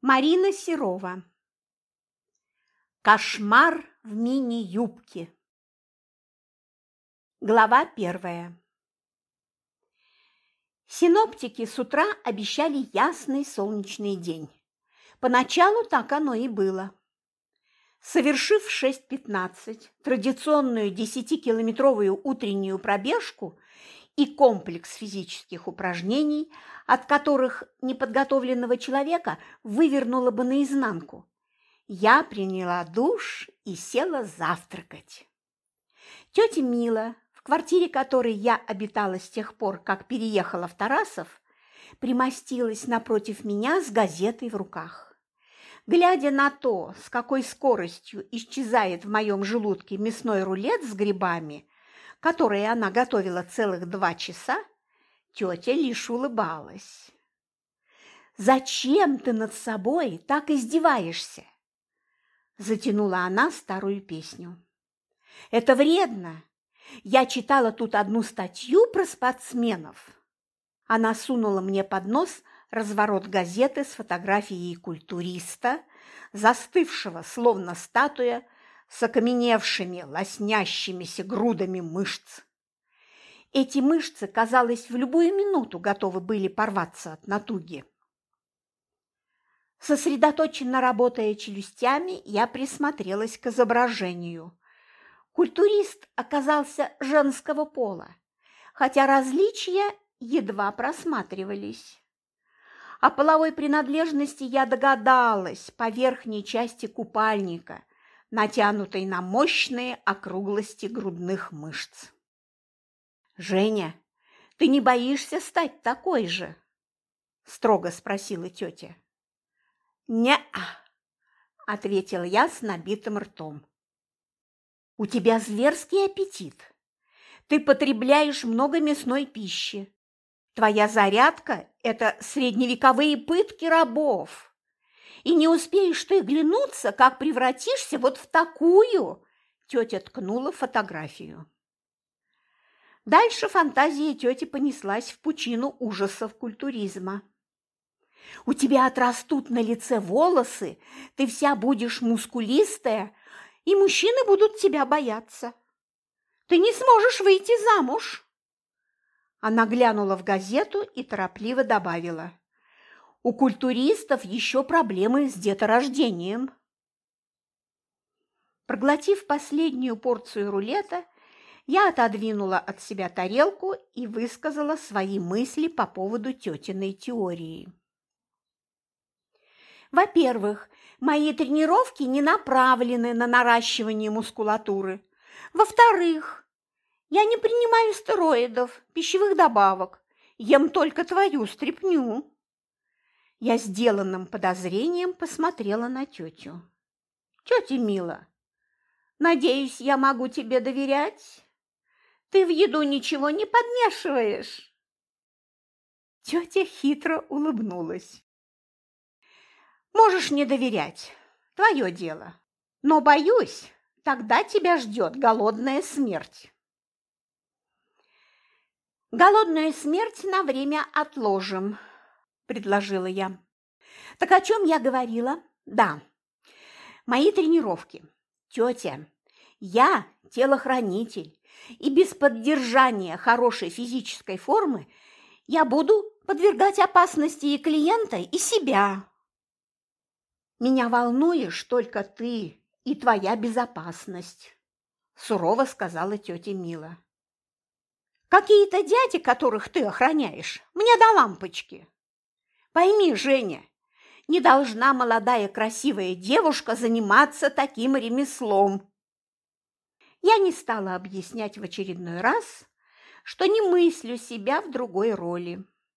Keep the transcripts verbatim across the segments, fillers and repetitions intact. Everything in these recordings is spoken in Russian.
Марина Серова. Кошмар в мини-юбке. Глава первая. Синоптики с утра обещали ясный солнечный день. Поначалу так оно и было. Совершив в шесть пятнадцать традиционную десятикилометровую утреннюю пробежку и комплекс физических упражнений, от которых неподготовленного человека вывернуло бы наизнанку, я приняла душ и села завтракать. Тетя Мила, в квартире которой я обитала с тех пор, как переехала в Тарасов, примостилась напротив меня с газетой в руках. Глядя на то, с какой скоростью исчезает в моем желудке мясной рулет с грибами, который она готовила целых два часа, тетя лишь улыбалась. «Зачем ты над собой так издеваешься?» Затянула она старую песню. «Это вредно. Я читала тут одну статью про спортсменов». Она сунула мне под нос разворот газеты с фотографией культуриста, застывшего, словно статуя, с окаменевшими, лоснящимися грудами мышц. Эти мышцы, казалось, в любую минуту готовы были порваться от натуги. Сосредоточенно работая челюстями, я присмотрелась к изображению. Культурист оказался женского пола, хотя различия едва просматривались. О половой принадлежности я догадалась по верхней части купальника, натянутой на мощные округлости грудных мышц. «Женя, ты не боишься стать такой же?» – строго спросила тетя. «Не-а», – ответила я с набитым ртом. «У тебя зверский аппетит. Ты потребляешь много мясной пищи. Твоя зарядка – это средневековые пытки рабов. И не успеешь ты глянуться, как превратишься вот в такую!» Тетя ткнула фотографию. Дальше фантазия тети понеслась в пучину ужасов культуризма. «У тебя отрастут на лице волосы, ты вся будешь мускулистая, и мужчины будут тебя бояться. Ты не сможешь выйти замуж!» Она глянула в газету и торопливо добавила: «У культуристов еще проблемы с деторождением». Проглотив последнюю порцию рулета, я отодвинула от себя тарелку и высказала свои мысли по поводу тетиной теории. Во-первых, мои тренировки не направлены на наращивание мускулатуры. Во-вторых, я не принимаю стероидов, пищевых добавок, ем только твою стряпню. Я сделанным подозрением посмотрела на тетю. «Тетя Мила, надеюсь, я могу тебе доверять? Ты в еду ничего не подмешиваешь?» Тетя хитро улыбнулась. «Можешь не доверять, твое дело. Но, боюсь, тогда тебя ждет голодная смерть». «Голодную смерть на время отложим», – предложила я. «Так о чем я говорила? Да, мои тренировки. Тетя, я телохранитель, и без поддержания хорошей физической формы я буду подвергать опасности и клиента, и себя. Меня волнуешь только ты и твоя безопасность», – сурово сказала тетя Мила. «Какие-то дяди, которых ты охраняешь, мне до лампочки. Пойми, Женя, не должна молодая красивая девушка заниматься таким ремеслом». Я не стала объяснять в очередной раз, что не мыслю себя в другой роли.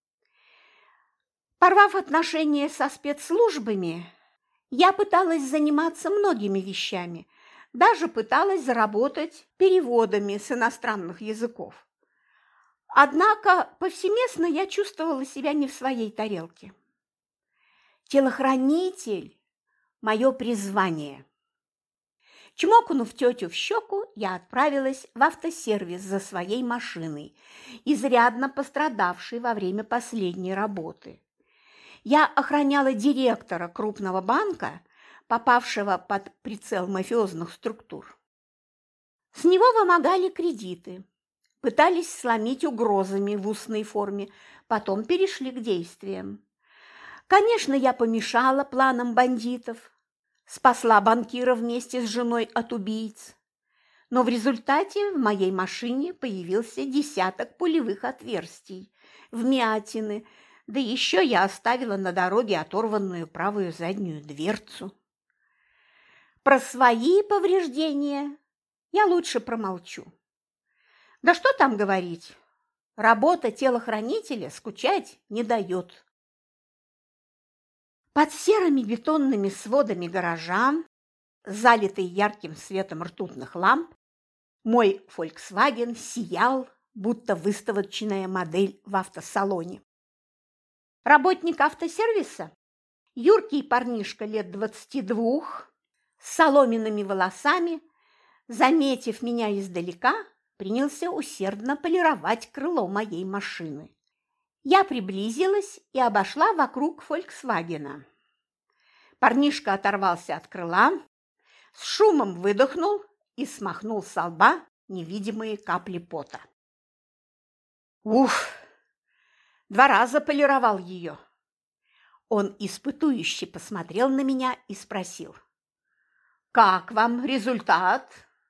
Порвав отношения со спецслужбами, я пыталась заниматься многими вещами, даже пыталась заработать переводами с иностранных языков. Однако повсеместно я чувствовала себя не в своей тарелке. Телохранитель – мое призвание. Чмокнув тетю в щеку, я отправилась в автосервис за своей машиной, изрядно пострадавшей во время последней работы. Я охраняла директора крупного банка, попавшего под прицел мафиозных структур. С него вымогали кредиты, пытались сломить угрозами в устной форме, потом перешли к действиям. Конечно, я помешала планам бандитов, спасла банкира вместе с женой от убийц, но в результате в моей машине появился десяток пулевых отверстий, вмятины, да еще я оставила на дороге оторванную правую заднюю дверцу. Про свои повреждения я лучше промолчу. Да что там говорить, работа телохранителя скучать не дает. Под серыми бетонными сводами гаража, залитый ярким светом ртутных ламп, мой «Фольксваген» сиял, будто выставочная модель в автосалоне. Работник автосервиса, юркий парнишка лет двадцати двух, с соломенными волосами, заметив меня издалека, принялся усердно полировать крыло моей машины. Я приблизилась и обошла вокруг «Фольксвагена». Парнишка оторвался от крыла, с шумом выдохнул и смахнул со лба невидимые капли пота. Уф! Два раза полировал ее. Он испытующе посмотрел на меня и спросил: «Как вам результат?»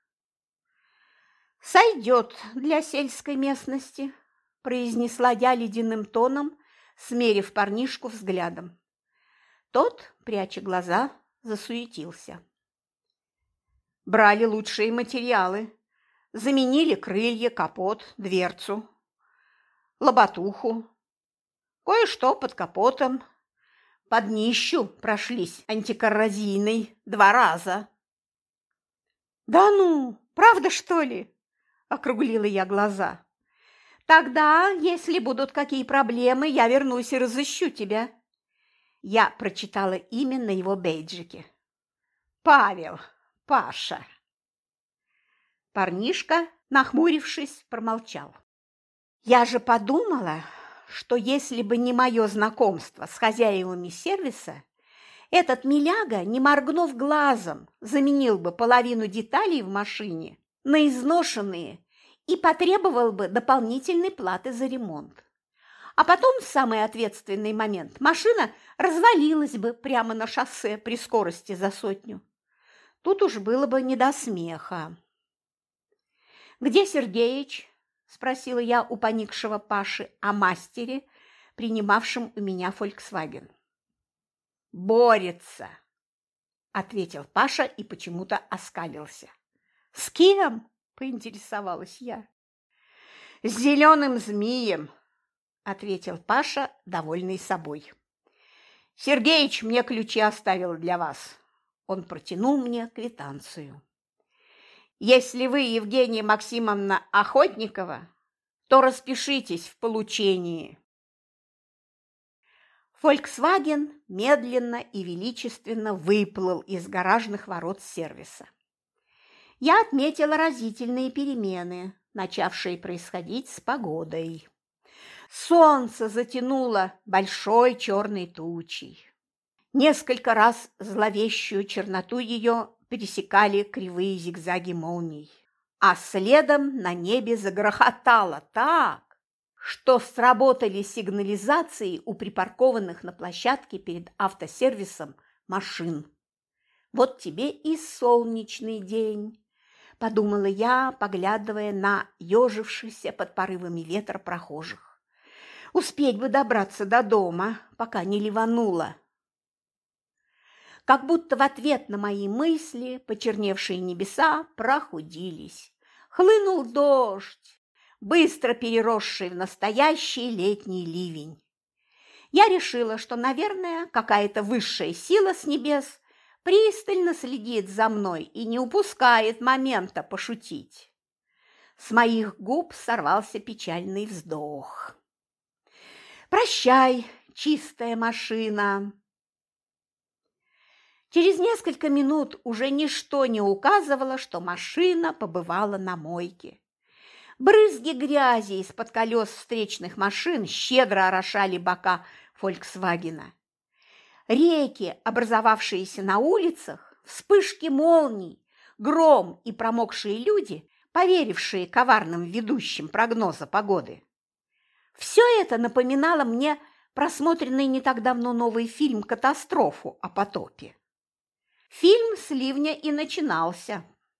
«Сойдет для сельской местности», – произнесла я ледяным тоном, смерив парнишку взглядом. Тот, пряча глаза, засуетился. Брали лучшие материалы, заменили крылья, капот, дверцу, лобатуху, кое-что под капотом, под днищу прошлись антикоррозийной два раза. «Да ну, правда, что ли?» – округлила я глаза. «Тогда, если будут какие проблемы, я вернусь и разыщу тебя». Я прочитала имя на его бейджике. «Павел, Паша». Парнишка, нахмурившись, промолчал. Я же подумала, что если бы не мое знакомство с хозяевами сервиса, этот миляга, не моргнув глазом, заменил бы половину деталей в машине на изношенные и потребовал бы дополнительной платы за ремонт. А потом, в самый ответственный момент, машина развалилась бы прямо на шоссе при скорости за сотню. Тут уж было бы не до смеха. «Где Сергеич?» – спросила я у поникшего Паши о мастере, принимавшем у меня «Фольксваген». «Борется», – ответил Паша и почему-то оскалился. «С кем?» – поинтересовалась я. «С зеленым змеем», – ответил Паша, довольный собой. «Сергеич мне ключи оставил для вас». Он протянул мне квитанцию. «Если вы, Евгения Максимовна Охотникова, то распишитесь в получении». «Фольксваген» медленно и величественно выплыл из гаражных ворот сервиса. Я отметила разительные перемены, начавшие происходить с погодой. Солнце затянуло большой черной тучей. Несколько раз зловещую черноту ее пересекали кривые зигзаги молний, а следом на небе загрохотало так, что сработали сигнализации у припаркованных на площадке перед автосервисом машин. «Вот тебе и солнечный день», – подумала я, поглядывая на ежившихся под порывами ветра прохожих. «Успеть бы добраться до дома, пока не ливануло». Как будто в ответ на мои мысли почерневшие небеса прохудились. Хлынул дождь, быстро переросший в настоящий летний ливень. Я решила, что, наверное, какая-то высшая сила с небес пристально следит за мной и не упускает момента пошутить. С моих губ сорвался печальный вздох. «Прощай, чистая машина!» Через несколько минут уже ничто не указывало, что машина побывала на мойке. Брызги грязи из-под колес встречных машин щедро орошали бока «Фольксвагена». Реки, образовавшиеся на улицах, вспышки молний, гром и промокшие люди, поверившие коварным ведущим прогноза погоды. Все это напоминало мне просмотренный не так давно новый фильм «Катастрофу» о потопе. Фильм с ливня и начинался.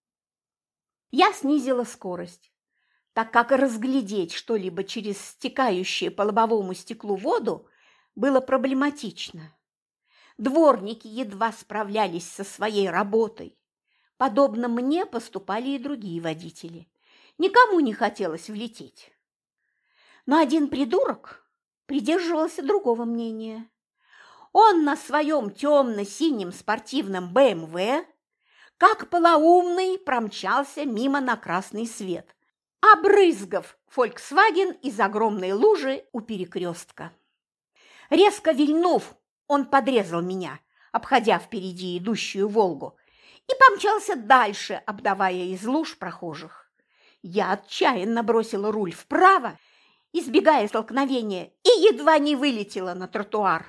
Я снизила скорость, так как разглядеть что-либо через стекающую по лобовому стеклу воду было проблематично. Дворники едва справлялись со своей работой. Подобно мне поступали и другие водители. Никому не хотелось влететь. Но один придурок придерживался другого мнения. Он на своем темно-синем спортивном бэ эм вэ, как полоумный, промчался мимо на красный свет, обрызгав «Фольксваген» из огромной лужи у перекрестка. Резко вильнув, он подрезал меня, обходя впереди идущую «Волгу», и помчался дальше, обдавая из луж прохожих. Я отчаянно бросила руль вправо, избегая столкновения, и едва не вылетела на тротуар.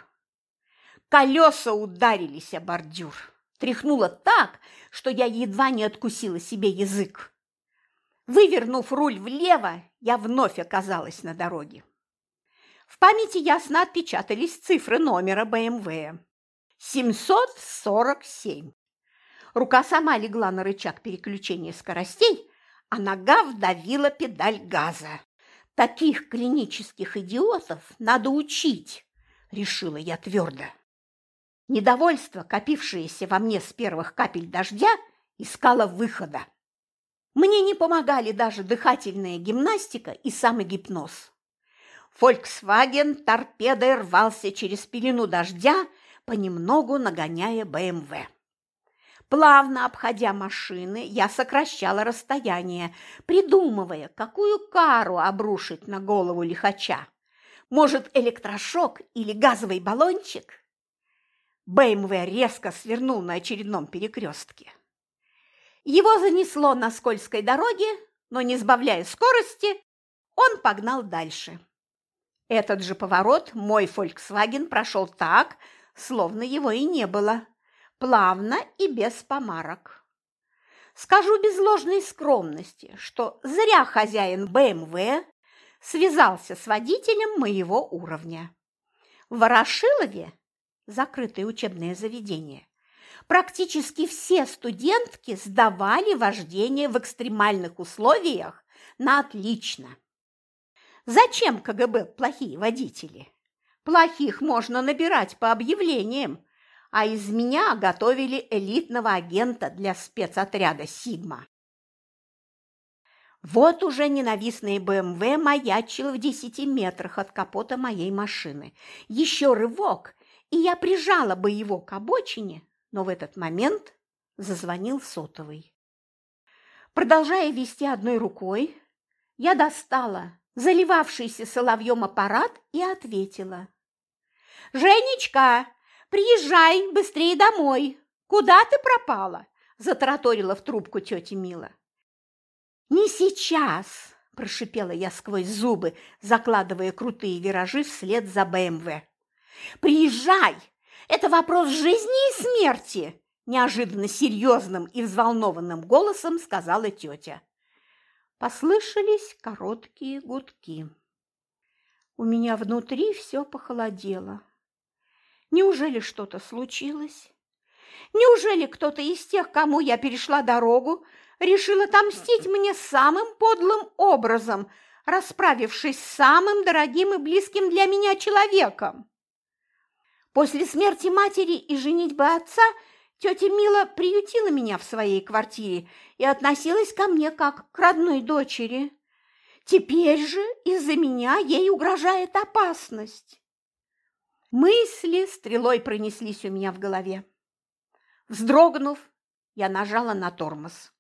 Колеса ударились о бордюр. Тряхнуло так, что я едва не откусила себе язык. Вывернув руль влево, я вновь оказалась на дороге. В памяти ясно отпечатались цифры номера бэ эм вэ. семьсот сорок семь. Рука сама легла на рычаг переключения скоростей, а нога вдавила педаль газа. Таких клинических идиотов надо учить, решила я твердо. Недовольство, копившееся во мне с первых капель дождя, искало выхода. Мне не помогали даже дыхательная гимнастика и самогипноз. «Фольксваген» торпедой рвался через пелену дождя, понемногу нагоняя бэ эм вэ. Плавно обходя машины, я сокращала расстояние, придумывая, какую кару обрушить на голову лихача. Может, электрошок или газовый баллончик? бэ эм вэ резко свернул на очередном перекрестке. Его занесло на скользкой дороге, но, не сбавляя скорости, он погнал дальше. Этот же поворот мой «Фольксваген» прошел так, словно его и не было, плавно и без помарок. Скажу без ложной скромности, что зря хозяин бэ эм вэ связался с водителем моего уровня. В Ворошилове, закрытое учебное заведение, практически все студентки сдавали вождение в экстремальных условиях на отлично. Зачем ка гэ бэ плохие водители? Плохих можно набирать по объявлениям, а из меня готовили элитного агента для спецотряда «Сигма». Вот уже ненавистный бэ эм вэ маячил в десяти метрах от капота моей машины. Еще рывок, и я прижала бы его к обочине, но в этот момент зазвонил сотовый. Продолжая вести одной рукой, я достала заливавшийся соловьем аппарат и ответила. «Женечка, приезжай быстрее домой! Куда ты пропала?» – затараторила в трубку тетя Мила. «Не сейчас!» – прошипела я сквозь зубы, закладывая крутые виражи вслед за бэ эм вэ. «Приезжай! Это вопрос жизни и смерти!» – неожиданно серьезным и взволнованным голосом сказала тетя. Послышались короткие гудки. У меня внутри все похолодело. Неужели что-то случилось? Неужели кто-то из тех, кому я перешла дорогу, решил отомстить мне самым подлым образом, расправившись с самым дорогим и близким для меня человеком? После смерти матери и женитьбы отца тетя Мила приютила меня в своей квартире и относилась ко мне как к родной дочери. Теперь же из-за меня ей угрожает опасность. Мысли стрелой пронеслись у меня в голове. Вздрогнув, я нажала на тормоз.